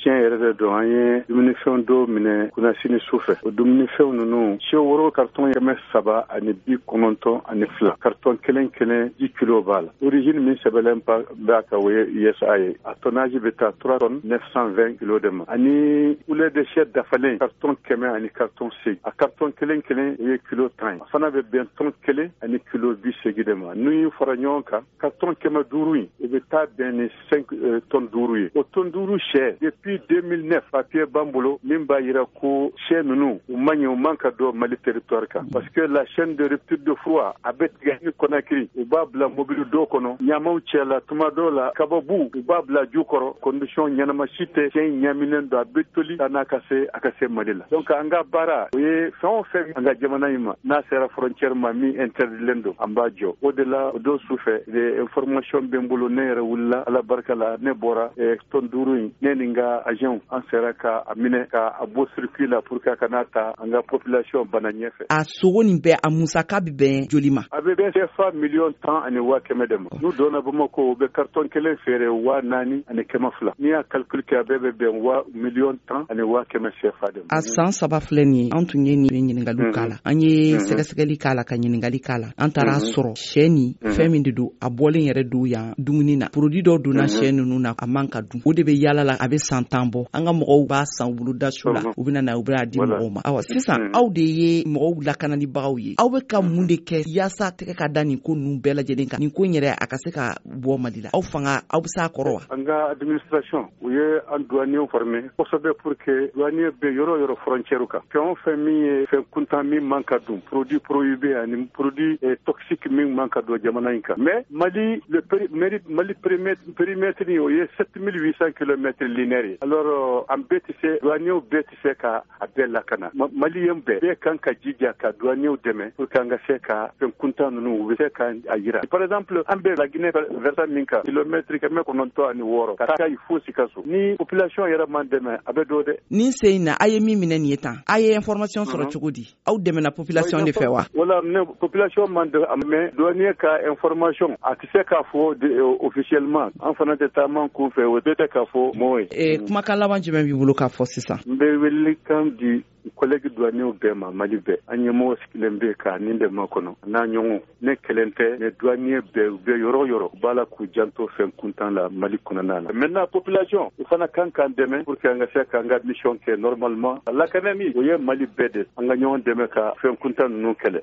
tiɲɛ yɛrɛ de don an ye dumunifɛnw dɔw minɛ kunnasini su fɛ. O dumunifɛnw ninnu sɛ woro karton 392 karton kelen 10 kilo b'a la. Origine min sɛbɛnlen b'a kan o ye USA ye. A tonnage bɛ taa 3 tonnes 920 kilo de ma. Ani poulet de chair dafalen karton 100 ani karton 8. A karton kelen o ye kilo 10. A fana bɛ bɛn tonne 1 ani kilo 80 de ma. N'u fara ɲɔgɔn kan karton 500 in o bɛ taa bɛn ni 5 tonnes 5 ye. O tonne 5 sɛ depuis 2009 papier b'an bolo min b'a yira ko sɛ ninnu u man ka don Mali territoire kan. Parce que la chaîne de rupture de froid a bɛ tigɛ ni Conakry u b'a bila mobili dɔw kɔnɔ ɲamaw cɛ la tuma dɔw la kababu u b'a bila ju kɔrɔ condition ɲɛnama si tɛ cɛ ɲaminen don a bɛ toli n'a a ka se Mali la. Donc an ka baara o ye fɛn o fɛn an ka jamana in ma n'a sera frontière ma min interdilen don an b'a jɔ. O de la o don su fɛ information bɛ n bolo ne yɛrɛ wulila ala barika la ne bɔra tonne 5 in ne ni n ka agent an sera ka a minɛ ka a bɔ circuit la pour que a kana ta an ka population bana ɲɛfɛ. A sogo nin bɛɛ a musaka bɛ bɛn joli ma? A bɛ bɛn CFA 10,10 ani 100,000 de ma. N'u donna Bamako u bɛ carton kelen feere 4,400 ani 200. N'i y'a calcul kɛ a bɛɛ bɛ bɛn 1,10,10 ani 100,000 CFA de ma. A san 3 filɛ nin ye an tun ye nin ɲininkaliw k'a la an ye sɛgɛsɛgɛli k'a la ka ɲininkali k'a la an taara sɔrɔ sɛ ni fɛn min de don a bɔlen yɛrɛ don yan dumuni na produit dɔw donna sɛ ninnu na a man ka dun o de bɛ yaala la a bɛ san 10 bɔ an ka mɔgɔw b'a san u bolo da su la u bɛna na u bɛna di mɔgɔw ma. Awa sisan aw de ye mɔgɔw lakanalibagaw ye aw bɛ ka mun de kɛ yaasa tɛgɛ ka da nin ko ninnu bɛɛ lajɛlen kan nin ko in yɛrɛ a ka se ka bɔ Mali la aw fanga aw bɛ se a kɔrɔ wa? An ka administration u ye an douaniers former kosɛbɛ pour que douanier bɛ yɔrɔ frontière kan fɛn o fɛn min ye fɛn kuntan min man ka dun produit prohibé ani produit toxique min man ka don jamana in kan. Mais Mali Mali périmètre o ye 7,800 km linéaires. Alors an bɛɛ tɛ se douaniers bɛɛ tɛ se ka a bɛɛ lakana. Malien bɛɛ kan ka jija ka douaniers dɛmɛ pour que an ka se ka fɛn kuntan ninnu u bɛ se ka a yira. Par exemple an bɛ la Guinée versa min kan kilomètre 906 ka taa fo Sikaso. Ni population yɛrɛ man dɛmɛ a bɛ dɔ dɛ. Nin se in na a ye min minɛ nin ye tan a ye information sɔrɔ cogo di aw dɛmɛna population de fɛ wa? Wala ne population man dɛmɛ mais douanier ka information a tɛ se k'a fɔ officiellement an fana tɛ taa man kun fɛ o tɛ k'a fɔ mɔgɔ ye. Kumakan laban jumɛn b'i bolo k'a fɔ sisan? N bɛ welekan di collègue douaniers bɛɛ ma Mali bɛɛ an ɲɛmɔgɔ sigilen bɛ ka nin de makɔnɔ n'a ɲɔgɔn ne kelen tɛ mais douanier bɛɛ u bɛ yɔrɔ u b'a la k'u janto fɛn kuntan la Mali kɔnɔna la. Maintenant population u fana kan k'an dɛmɛ pour que an ka se k'an ka mission kɛ normalement lakana min o ye Mali bɛɛ de an ka ɲɔgɔn dɛmɛ ka fɛn kuntan ninnu kɛlɛ.